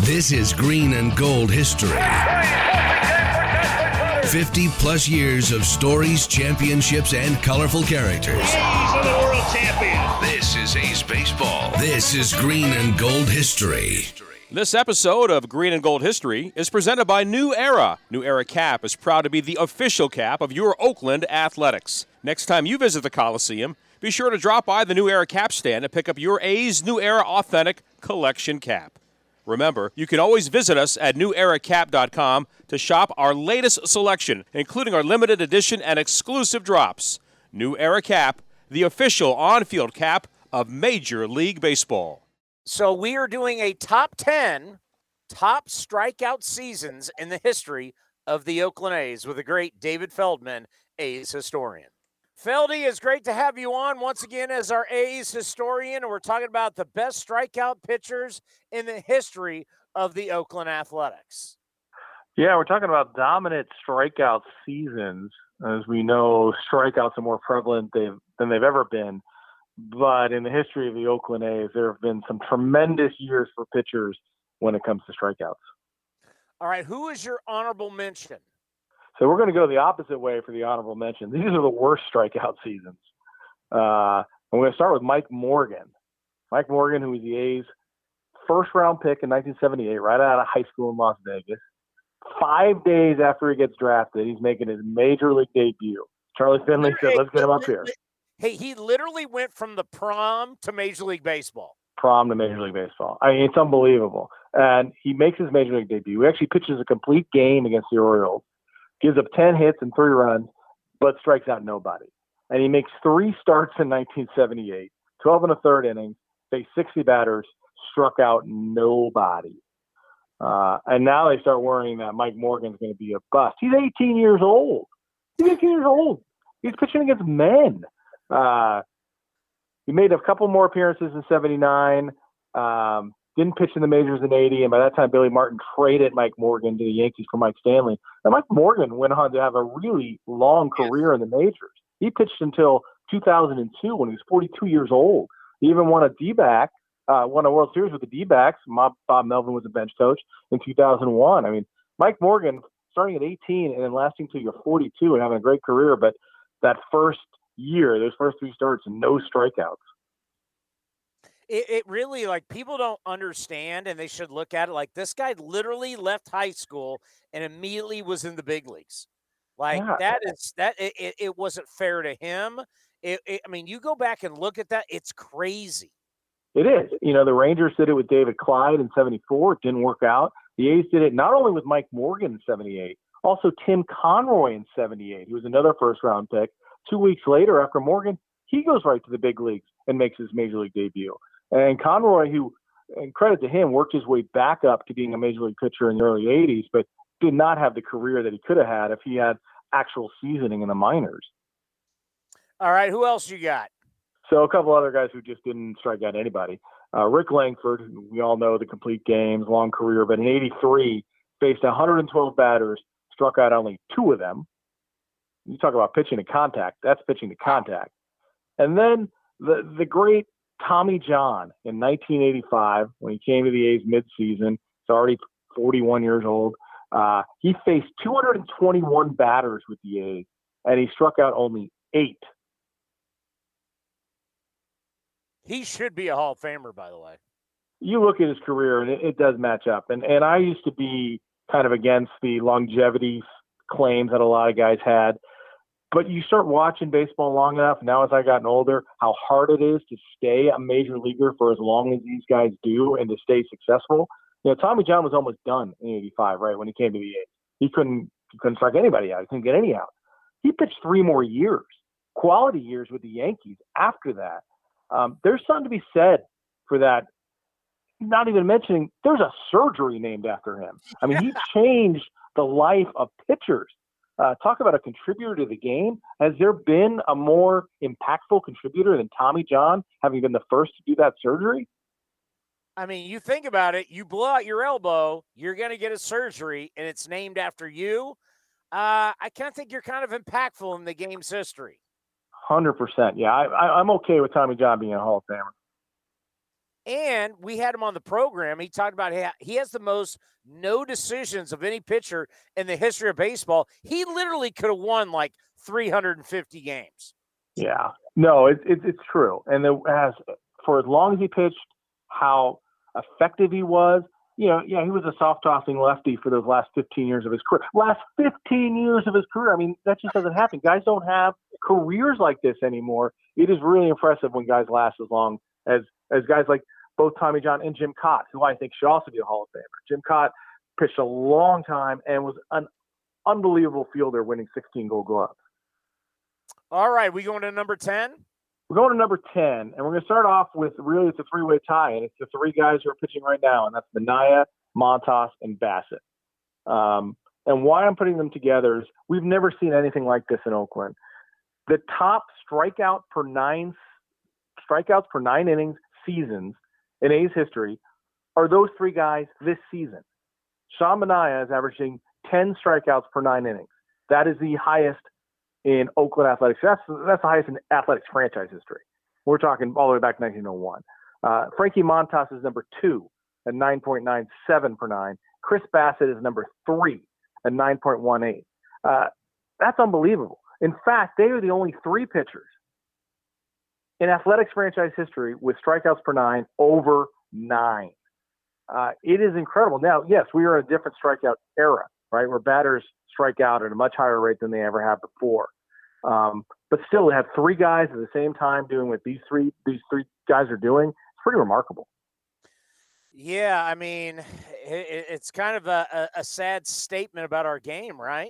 This is Green and Gold history. 50 plus years of stories, championships, and colorful characters. A's are the world champions. This is A's baseball. This is Green and Gold history. This episode of Green and Gold History is presented by New Era. New Era Cap is proud to be the official cap of your Oakland Athletics. Next time you visit the Coliseum, be sure to drop by the New Era Cap stand and pick up your A's New Era Authentic Collection Cap. Remember, you can always visit us at neweracap.com to shop our latest selection, including our limited edition and exclusive drops. New Era Cap, the official on-field cap of Major League Baseball. So we are doing a top 10 top strikeout seasons in the history of the Oakland A's with the great David Feldman, A's historian. Feldy, it's great to have you on once again as our A's historian. And we're talking about the best strikeout pitchers in the history of the Oakland Athletics. Yeah, we're talking about dominant strikeout seasons. As we know, strikeouts are more prevalent than they've ever been. But in the history of the Oakland A's, there have been some tremendous years for pitchers when it comes to strikeouts. All right, who is your honorable mention? So we're going to go the opposite way for the honorable mention. These are the worst strikeout seasons. I'm going to start with Mike Morgan. Mike Morgan, who was the A's first-round pick in 1978, right out of high school in Las Vegas. 5 days after he gets drafted, he's making his Major League debut. Charlie Finley said, let's get him up here. Hey, he literally went from the prom to Major League Baseball. Prom to Major League Baseball. I mean, it's unbelievable. And he makes his Major League debut. He actually pitches a complete game against the Orioles. Gives up 10 hits and 3 runs, but strikes out nobody. And he makes 3 starts in 1978, 12 and a third innings, faced 60 batters, struck out nobody. And now they start worrying that Mike Morgan's going to be a bust. He's 18 years old. He's 18 years old. He's pitching against men. He made a couple more appearances in 79. Didn't pitch in the majors in 80, and by that time, Billy Martin traded Mike Morgan to the Yankees for Mike Stanley. And Mike Morgan went on to have a really long career in the majors. He pitched until 2002 when he was 42 years old. He even won a World Series with the D-backs. Bob Melvin was a bench coach in 2001. I mean, Mike Morgan starting at 18 and then lasting till you're 42 and having a great career, but that first year, those first 3 starts, no strikeouts. It really, like, people don't understand, and they should look at it like this guy literally left high school and immediately was in the big leagues. Like, yeah. It wasn't fair to him. I mean, you go back and look at that, it's crazy. It is. You know, the Rangers did it with David Clyde in 74. It didn't work out. The A's did it not only with Mike Morgan in 78, also Tim Conroy in 78. He was another first-round pick. 2 weeks later, after Morgan, he goes right to the big leagues and makes his Major League debut. And Conroy, who, and credit to him, worked his way back up to being a Major League pitcher in the early 80s, but did not have the career that he could have had if he had actual seasoning in the minors. All right, who else you got? So a couple other guys who just didn't strike out anybody. Rick Langford, we all know the complete games, long career, but in 83, faced 112 batters, struck out only 2 of them. You talk about pitching to contact. That's pitching to contact. And then the great Tommy John in 1985, when he came to the A's midseason, he's already 41 years old. He faced 221 batters with the A's, and he struck out only 8. He should be a Hall of Famer, by the way. You look at his career, and it does match up. And I used to be kind of against the longevity claims that a lot of guys had. But you start watching baseball long enough, now as I've gotten older, how hard it is to stay a major leaguer for as long as these guys do and to stay successful. You know, Tommy John was almost done in 85, right, when he came to the A's. He couldn't strike anybody out. He couldn't get any out. He pitched 3 more years, quality years with the Yankees after that. There's something to be said for that. Not even mentioning there's a surgery named after him. I mean, he changed the life of pitchers. Talk about a contributor to the game. Has there been a more impactful contributor than Tommy John, having been the first to do that surgery? I mean, you think about it, you blow out your elbow, you're going to get a surgery, and it's named after you. I kind of think you're kind of impactful in the game's history. 100%. Yeah, I'm okay with Tommy John being a Hall of Famer. And we had him on the program. He talked about he has the most no decisions of any pitcher in the history of baseball. He literally could have won like 350 games. Yeah, no, it's true. And for as long as he pitched, how effective he was. He was a soft tossing lefty for those last 15 years of his career. Last 15 years of his career. I mean, that just doesn't happen. Guys don't have careers like this anymore. It is really impressive when guys last as long as guys like both Tommy John and Jim Kaat, who I think should also be a Hall of Famer. Jim Kaat pitched a long time and was an unbelievable fielder, winning 16 Gold Gloves. All right, we going to number 10? We're going to number 10, and we're going to start off with it's a three-way tie, and it's the three guys who are pitching right now, and that's Manaea, Montas, and Bassitt. And why I'm putting them together is we've never seen anything like this in Oakland. The top strikeouts per nine innings seasons in A's history are those three guys this season. Sean Manaea is averaging 10 strikeouts per 9 innings. That is the highest in Oakland athletics. That's the highest in athletics franchise history. We're talking all the way back to 1901. Frankie Montas is number 2 at 9.97 per 9. Chris Bassitt is number 3 at 9.18. That's unbelievable. In fact, they are the only 3 pitchers in athletics franchise history with strikeouts per 9 over 9. It is incredible. Now, yes, we are in a different strikeout era, right, where batters strike out at a much higher rate than they ever have before. But still, to have 3 guys at the same time doing what these three guys are doing, it's pretty remarkable. Yeah, I mean, it's kind of a sad statement about our game, right?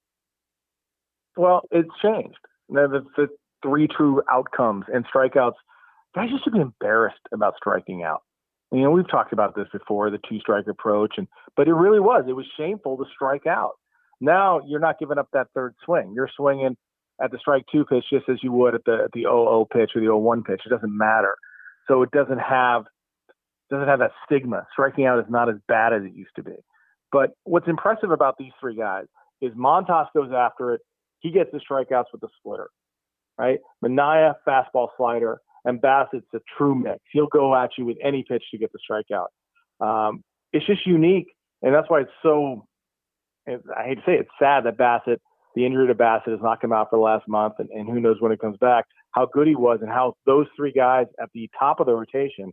Well, it's changed. The 3 true outcomes and strikeouts, guys used to be embarrassed about striking out. We've talked about this before, the 2-strike approach, but it really was. It was shameful to strike out. Now you're not giving up that third swing. You're swinging at the strike 2 pitch just as you would at the 0-0 pitch or the 0-1 pitch. It doesn't matter. So it doesn't have that stigma. Striking out is not as bad as it used to be. But what's impressive about these 3 guys is Montas goes after it. He gets the strikeouts with the splitter, right? Manaea, fastball, slider, and Bassitt's a true mix. He'll go at you with any pitch to get the strikeout. It's just unique, and that's why it's so. I hate to say it, it's sad that the injury to Bassitt has knocked him out for the last month, and who knows when it comes back, how good he was and how those 3 guys at the top of the rotation,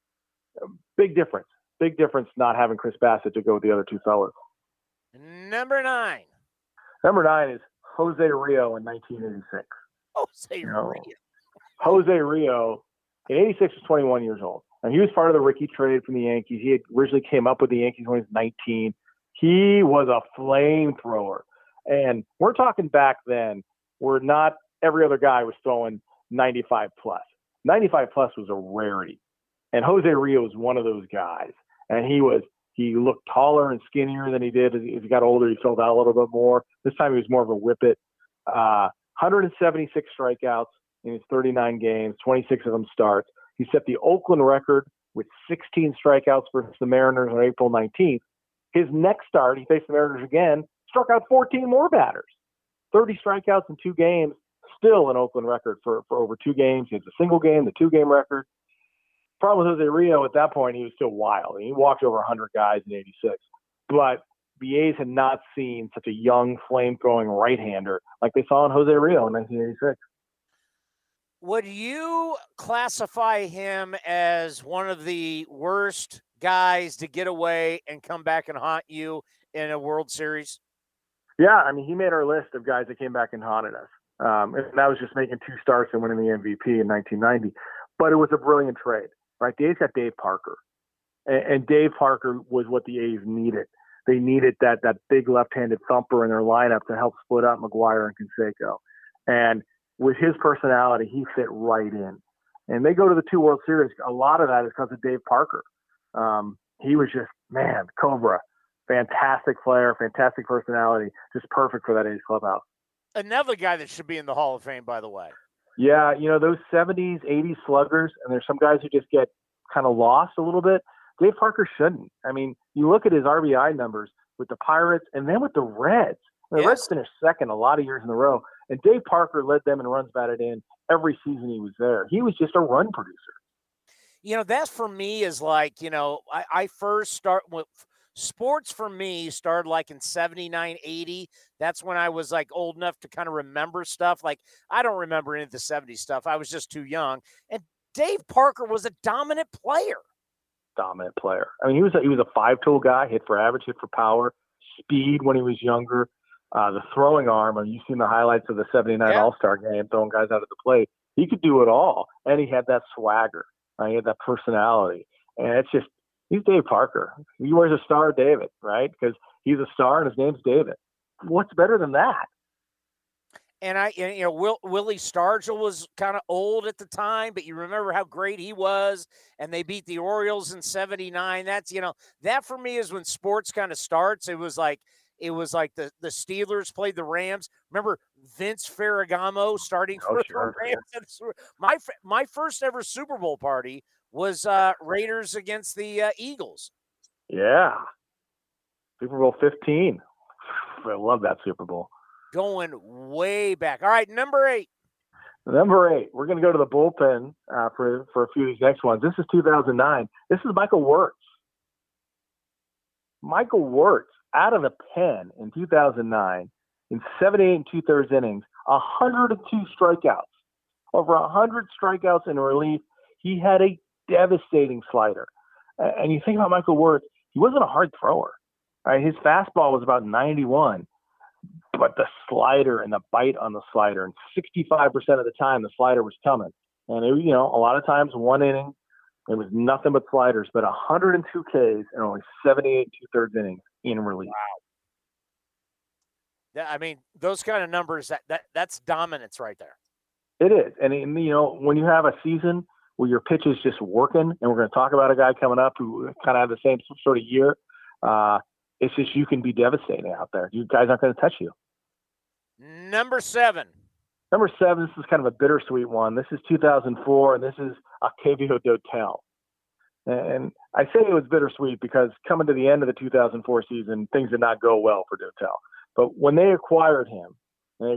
big difference not having Chris Bassitt to go with the other 2 fellas. Number 9. Number 9 is Jose Rio in 1986. Rio. Jose Rio in 86 was 21 years old. And he was part of the Rickey trade from the Yankees. He had originally came up with the Yankees when he was 19. He was a flamethrower. And we're talking back then where not every other guy was throwing 95 plus. 95 plus was a rarity. And Jose Rio was one of those guys. And he looked taller and skinnier than he did. As he got older, he filled out a little bit more. This time he was more of a whippet. 176 strikeouts in his 39 games, 26 of them starts. He set the Oakland record with 16 strikeouts versus the Mariners on April 19th. His next start, he faced the Mariners again, struck out 14 more batters. 30 strikeouts in 2 games, still an Oakland record for over 2 games. He has a single game, the 2-game record. Problem with Jose Rio at that point, he was still wild. He walked over 100 guys in 86. But the A's had not seen such a young, flame-throwing right-hander like they saw in Jose Rio in 1986. Would you classify him as one of the worst guys to get away and come back and haunt you in a World Series? Yeah, I mean, he made our list of guys that came back and haunted us. And that was just making 2 starts and winning the MVP in 1990. But it was a brilliant trade, right? The A's got Dave Parker. And Dave Parker was what the A's needed. They needed that big left-handed thumper in their lineup to help split up McGuire and Canseco. And with his personality, he fit right in. And they go to the 2 World Series. A lot of that is because of Dave Parker. He was just, Cobra. Fantastic player, fantastic personality, just perfect for that A's clubhouse. Another guy that should be in the Hall of Fame, by the way. Yeah, those 70s, 80s sluggers, and there's some guys who just get kind of lost a little bit. Dave Parker shouldn't. I mean, you look at his RBI numbers with the Pirates and then with the Reds. The Reds finished second a lot of years in a row, and Dave Parker led them in runs batted in every season he was there. He was just a run producer. That for me is like, I first start with sports for me started like in 79, 80. That's when I was like old enough to kind of remember stuff. Like, I don't remember any of the 70s stuff. I was just too young. And Dave Parker was a dominant player. Dominant player. I mean, he was a five-tool guy, hit for average, hit for power, speed when he was younger. The throwing arm, I mean, you've seen the highlights of the 79 All-Star game, throwing guys out of the plate. He could do it all. And he had that swagger. He had that personality. And it's just, he's Dave Parker. He wears a Star of David, right? Because he's a star and his name's David. What's better than that? And Willie Stargell was kind of old at the time, but you remember how great he was, and they beat the Orioles in 79. That's, that for me is when sports kind of starts. It was like the Steelers played the Rams. Remember Vince Ferragamo starting for the Rams? My first ever Super Bowl party was Raiders against the Eagles. Yeah. Super Bowl 15. I love that Super Bowl. Going way back. All right, number 8. Number 8. We're going to go to the bullpen for a few of these next ones. This is 2009. This is Michael Wirtz. Michael Wirtz out of the pen in 2009 in 78 2/3 innings, 102 strikeouts. Over 100 strikeouts in relief. He had a devastating slider. And you think about Michael Wirtz, he wasn't a hard thrower. Right? His fastball was about 91. But the slider and the bite on the slider, and 65% of the time the slider was coming. And, a lot of times one inning, it was nothing but sliders, but 102 Ks and only 78 2/3 innings in relief. Wow. I mean, those kind of numbers, that's dominance right there. It is. And, when you have a season where your pitch is just working, and we're going to talk about a guy coming up who kind of had the same sort of year, it's just you can be devastating out there. You guys aren't going to touch you. Number 7. Number 7, this is kind of a bittersweet one. This is 2004, and this is Octavio Dotel. And I say it was bittersweet because coming to the end of the 2004 season, things did not go well for Dotel. But when they acquired him, in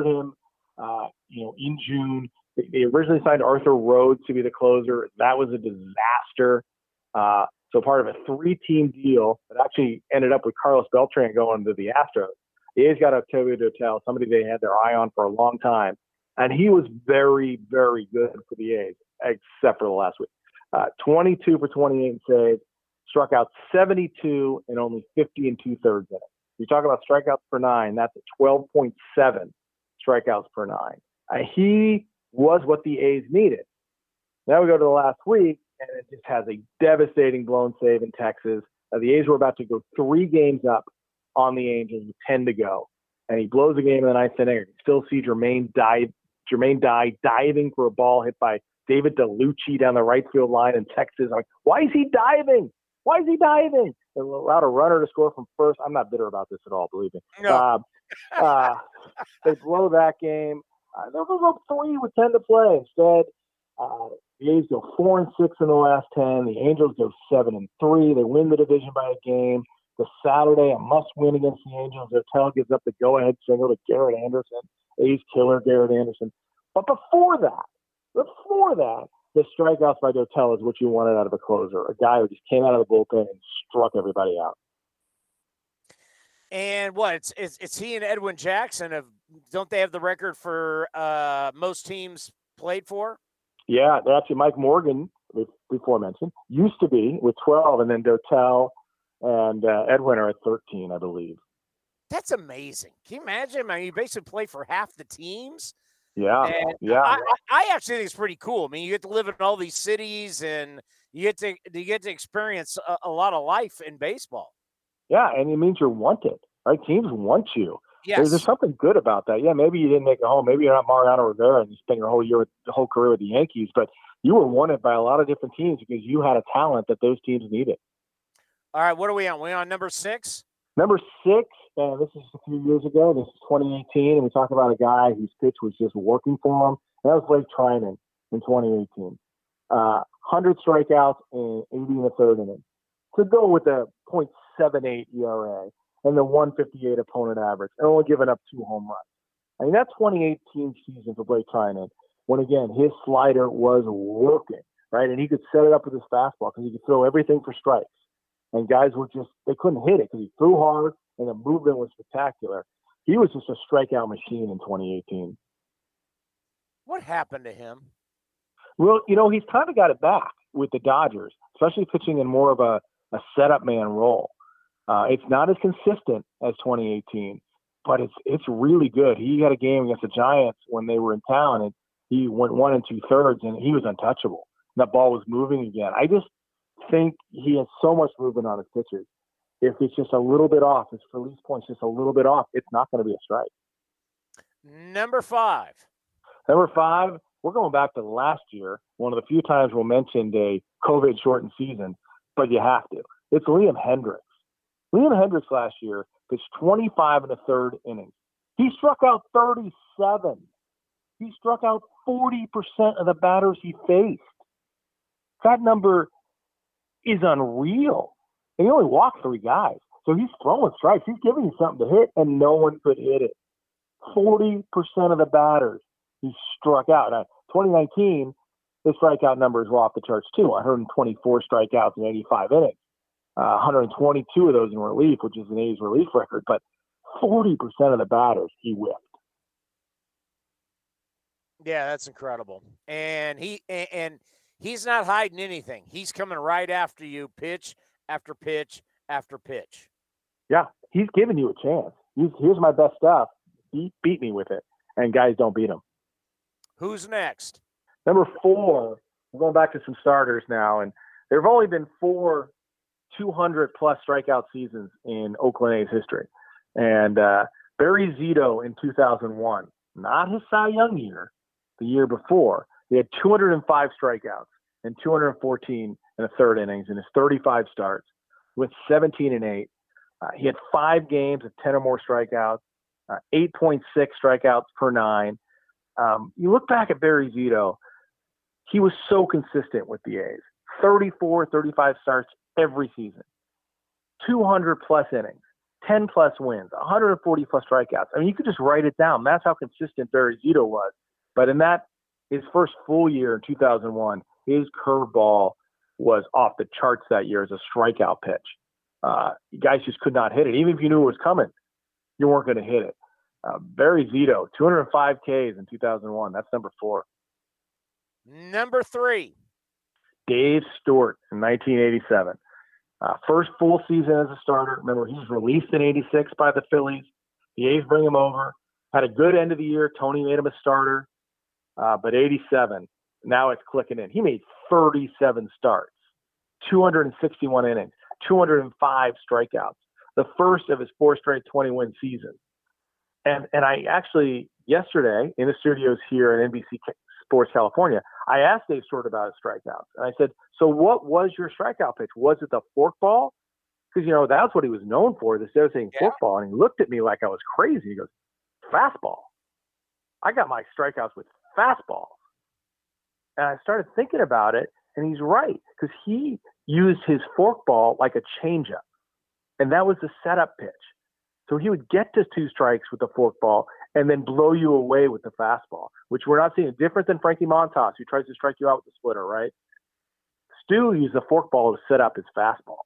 June. They originally signed Arthur Rhodes to be the closer. That was a disaster. So part of a 3-team deal that actually ended up with Carlos Beltran going to the Astros. The A's got Octavio Dotel, somebody they had their eye on for a long time. And he was very, very good for the A's, except for the last week. 22 for 28 saves, struck out 72 in only 50 2/3 innings. You talk about strikeouts per 9, that's a 12.7 strikeouts per 9. He was what the A's needed. Now we go to the last week, and it just has a devastating blown save in Texas. The A's were about to go 3 games up on the Angels with 10 to go. And he blows the game in the 9th inning. You still see Jermaine Dye diving for a ball hit by David DeLucci down the right field line in Texas. I'm like, why is he diving? Why is he diving? They allowed a runner to score from first. I'm not bitter about this at all, believe me. No. They blow that game. They'll go up 3 with 10 to play. Instead, the A's go 4-6 in the last 10. The Angels go 7-3. They win the division by a game. The Saturday, a must-win against the Angels. Dotel gives up the go-ahead single to Garrett Anderson. A's killer Garrett Anderson. But before that, the strikeouts by Dotel is what you wanted out of a closer, a guy who just came out of the bullpen and struck everybody out. And what? It's he and Edwin Jackson. Don't they have the record for most teams played for? Yeah, actually Mike Morgan, before mentioned, used to be with 12, and then Dotel and Edwin are at 13, I believe. That's amazing. Can you imagine? I mean, you basically play for half the teams. Yeah, and yeah. I actually think it's pretty cool. I mean, you get to live in all these cities, and you get to experience a lot of life in baseball. Yeah, and it means you're wanted, right? Teams want you. Yes. There's something good about that. Yeah, maybe you didn't make it home. Maybe you're not Mariano Rivera and you spent your whole career with the Yankees, but you were wanted by a lot of different teams because you had a talent that those teams needed. All right, what are we on? We on number 6? Number 6, and this is a few years ago. This is 2018, and we talk about a guy whose pitch was just working for him. And that was Blake Trinan in 2018. 100 strikeouts in 80 1/3 innings. To go with a .78 ERA and the 158 opponent average, and only giving up 2 home runs. I mean, that 2018 season for Blake Trinan, when again his slider was working. right? And he could set it up with his fastball because he could throw everything for strikes. And guys were just, they couldn't hit it because he threw hard and the movement was spectacular. He was just a strikeout machine in 2018. What happened to him? Well, he's kind of got it back with the Dodgers, especially pitching in more of a setup man role. It's not as consistent as 2018, but it's really good. He had a game against the Giants when they were in town, and he went 1 2/3, and he was untouchable. That ball was moving again. I just think he has so much movement on his pitches. If it's just a little bit off, his release point's just a little bit off, it's not going to be a strike. Number 5. Number 5, we're going back to last year, one of the few times we'll mention a COVID-shortened season, but you have to. It's Liam Hendriks. Liam Hendriks last year pitched 25 1/3 innings. He struck out 37. He struck out 40% of the batters he faced. That number is unreal. And he only walked 3 guys. So he's throwing strikes. He's giving you something to hit, and no one could hit it. 40% of the batters he struck out. Now, 2019, his strikeout numbers were off the charts too. 124 strikeouts in 85 innings. 122 of those in relief, which is an A's relief record. But 40% of the batters he whipped. Yeah, that's incredible. And he's not hiding anything. He's coming right after you, pitch after pitch after pitch. Yeah, he's giving you a chance. Here's my best stuff. Beat me with it. And guys don't beat him. Who's next? Number 4, we're going back to some starters now. And there have only been 4 200-plus strikeout seasons in Oakland A's history. And Barry Zito in 2001, not his Cy Young year, the year before, he had 205 strikeouts and 214 1/3 innings in his 35 starts with 17 8. He had 5 games of 10 or more strikeouts, 8.6 strikeouts per 9. You look back at Barry Zito, he was so consistent with the A's. 34, 35 starts every season, 200-plus innings, 10-plus wins, 140-plus strikeouts. I mean, you could just write it down. That's how consistent Barry Zito was. But in his first full year in 2001, his curveball was off the charts that year as a strikeout pitch. Guys just could not hit it. Even if you knew it was coming, you weren't going to hit it. Barry Zito, 205 Ks in 2001. That's number 4. Number 3. Dave Stewart in 1987. First full season as a starter. Remember, he was released in 86 by the Phillies. The A's bring him over. Had a good end of the year. Tony made him a starter. But 87, now it's clicking in. He made 37 starts, 261 innings, 205 strikeouts. The first of his 4 straight 20-win seasons. And I actually, yesterday, in the studios here at NBC Sports California, I asked Dave Stewart about his strikeouts. And I said, so what was your strikeout pitch? Was it the forkball? Because, that's what he was known for, this devastating forkball. And he looked at me like I was crazy. He goes, fastball. I got my strikeouts with fastball. And I started thinking about it, and he's right, because he used his forkball like a changeup. And that was the setup pitch. So he would get to 2 strikes with the forkball and then blow you away with the fastball, which we're not seeing. Different than Frankie Montas, who tries to strike you out with the splitter, right? Stu used the forkball to set up his fastball.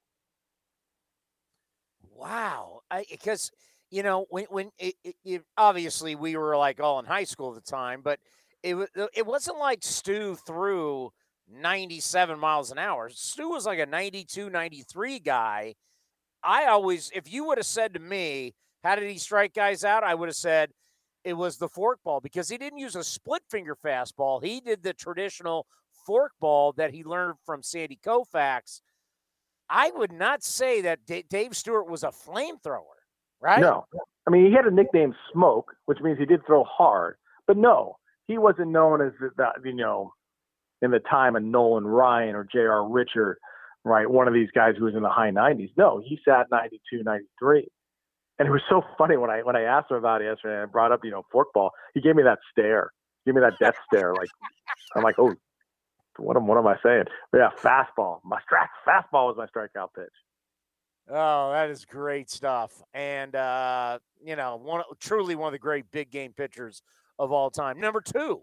Wow. Because, when it obviously we were like all in high school at the time, but it wasn't like Stu threw 97 miles an hour. Stu was like a 92, 93 guy. If you would have said to me, how did he strike guys out? I would have said it was the forkball, because he didn't use a split finger fastball. He did the traditional forkball that he learned from Sandy Koufax. I would not say that Dave Stewart was a flamethrower, right? No. I mean, he had a nickname Smoke, which means he did throw hard. But no, he wasn't known as, in the time of Nolan Ryan or J.R. Richard, right? One of these guys who was in the high 90s. No, he sat 92, 93. And it was so funny when I asked him about it yesterday and I brought up, forkball, he gave me that stare. Give me that death stare. Like, I'm like, oh, what am I saying? But yeah, fastball. Fastball was my strikeout pitch. Oh, that is great stuff. And, truly one of the great big game pitchers of all time. Number 2.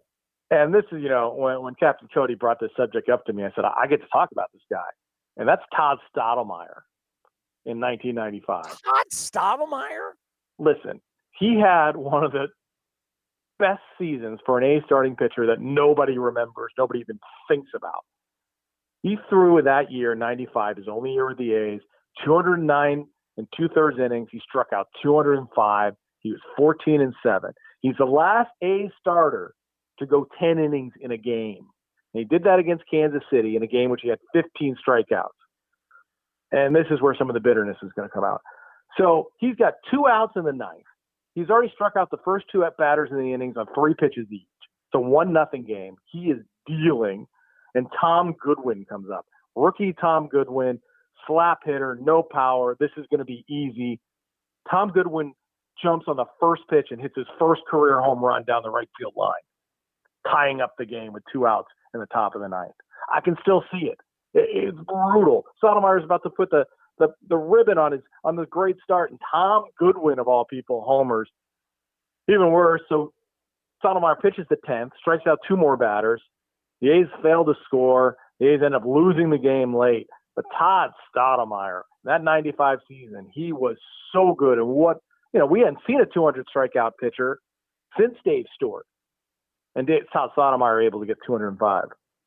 And this is, when Captain Cody brought this subject up to me, I said, I get to talk about this guy. And that's Todd Stottlemyre in 1995. Todd Stottlemyre? Listen, he had one of the best seasons for an A starting pitcher that nobody remembers, nobody even thinks about. He threw that year, 95, his only year with the A's, 209 and 2/3 innings. He struck out 205. He was 14-7. He's the last A starter to go 10 innings in a game. And he did that against Kansas City in a game which he had 15 strikeouts. And this is where some of the bitterness is going to come out. So he's got 2 outs in the ninth. He's already struck out the first 2 at-batters in the innings on 3 pitches each. It's a 1-0 game. He is dealing, and Tom Goodwin comes up. Rookie Tom Goodwin, slap hitter, no power. This is going to be easy. Tom Goodwin jumps on the first pitch and hits his first career home run down the right field line, tying up the game with 2 outs in the top of the ninth. I can still see it. It's brutal. Stottlemyre is about to put the ribbon on the great start, and Tom Goodwin, of all people, homers. Even worse, so Stottlemyre pitches the 10th, strikes out 2 more batters. The A's fail to score. The A's end up losing the game late. But Todd Stottlemyre, that 95 season, he was so good. And we hadn't seen a 200 strikeout pitcher since Dave Stewart. And Todd Stottlemyre able to get 205.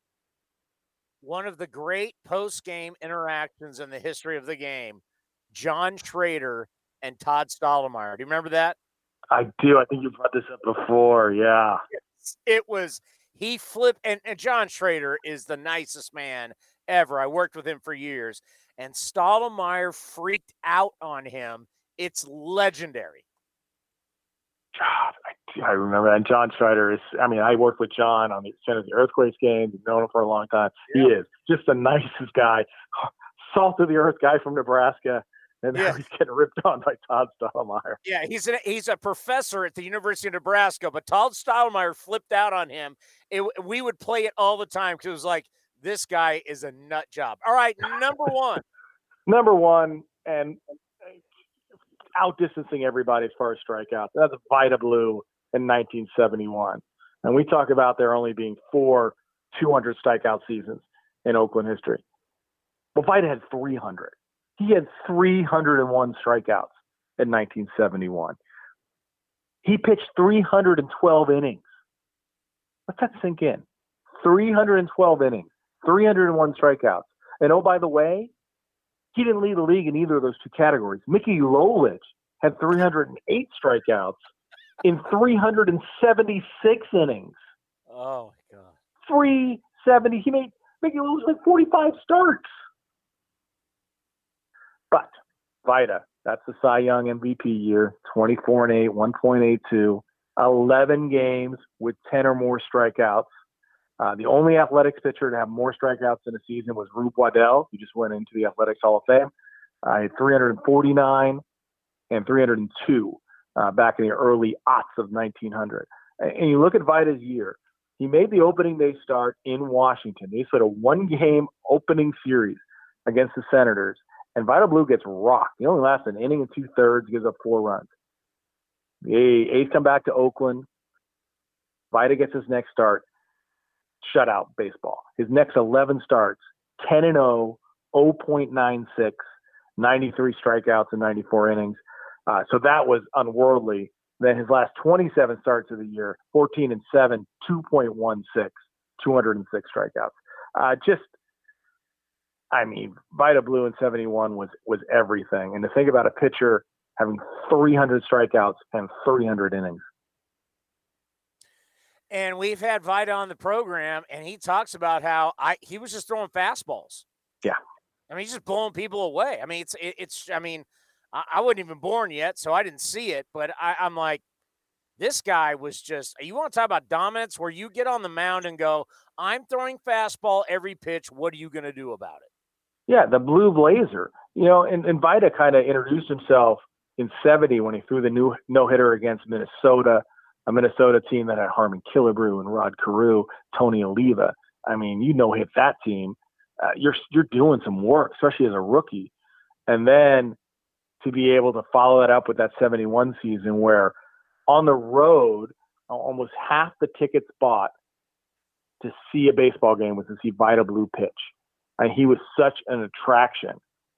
One of the great post-game interactions in the history of the game, John Schrader and Todd Stottlemyre. Do you remember that? I do. I think you brought this up before. Yeah. It was, he flipped, and John Schrader is the nicest man ever. I worked with him for years. And Stottlemyre freaked out on him. It's legendary. God, I remember that. And John Schrader I worked with John on the extent of the Earthquakes games. I've known him for a long time. Yeah. He is just the nicest guy, salt of the earth guy from Nebraska. And now he's getting ripped on by Todd Stottlemyre. Yeah, he's a professor at the University of Nebraska, but Todd Stottlemyre flipped out on him. We would play it all the time because it was like, this guy is a nut job. All right, number one. Number one, and outdistancing everybody as far as strikeouts. That's Vida Blue in 1971. And we talk about there only being 4 200 strikeout seasons in Oakland history. Well, Vida had 300. He had 301 strikeouts in 1971. He pitched 312 innings. Let that sink in. 312 innings, 301 strikeouts. And oh, by the way, he didn't lead the league in either of those 2 categories. Mickey Lolich had 308 strikeouts in 376 innings. Oh, my God. 370. Mickey Lolich like 45 starts. But Vida, that's the Cy Young MVP year, 24-8, 1.82, 11 games with 10 or more strikeouts. The only Athletics pitcher to have more strikeouts in a season was Rube Waddell, who just went into the Athletics Hall of Fame. He had 349 and 302 back in the early aughts of 1900. And you look at Vida's year, he made the opening day start in Washington. He played a 1-game opening series against the Senators, and Vida Blue gets rocked. He only lasts an inning and 2/3, gives up 4 runs. The A's come back to Oakland. Vida gets his next start. Shutout baseball. His next 11 starts, 10-0, 0.96, 93 strikeouts in 94 innings. So that was unworldly. Then his last 27 starts of the year, 14-7, 2.16, 206 strikeouts. Vida Blue in 71 was everything. And to think about a pitcher having 300 strikeouts and 300 innings. And we've had Vida on the program, and he talks about how he was just throwing fastballs. Yeah. He's just blowing people away. I wasn't even born yet, so I didn't see it. But I'm like, this guy was just – you want to talk about dominance where you get on the mound and go, I'm throwing fastball every pitch. What are you going to do about it? Yeah, the Blue Blazer. And Vida kind of introduced himself in 70 when he threw the no-hitter against Minnesota, a Minnesota team that had Harmon Killebrew and Rod Carew, Tony Oliva. Hit that team. You're doing some work, especially as a rookie. And then to be able to follow that up with that 71 season where on the road, almost half the tickets bought to see a baseball game was to see Vida Blue pitch. And he was such an attraction.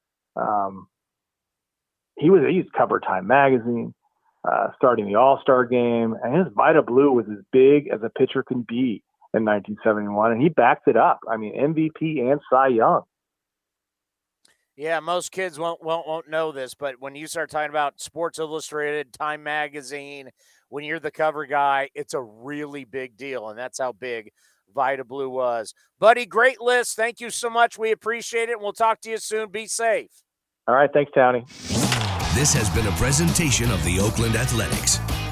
He covered Time Magazine, starting the All-Star game, and his Vida Blue was as big as a pitcher can be in 1971, and he backed it up. I mean, MVP and Cy Young. Yeah, most kids won't know this, but when you start talking about Sports Illustrated, Time Magazine, when you're the cover guy, it's a really big deal, and that's how big Vida Blue was. Buddy, great list. Thank you so much. We appreciate it, and we'll talk to you soon. Be safe. All right, thanks, Townie. This has been a presentation of the Oakland Athletics.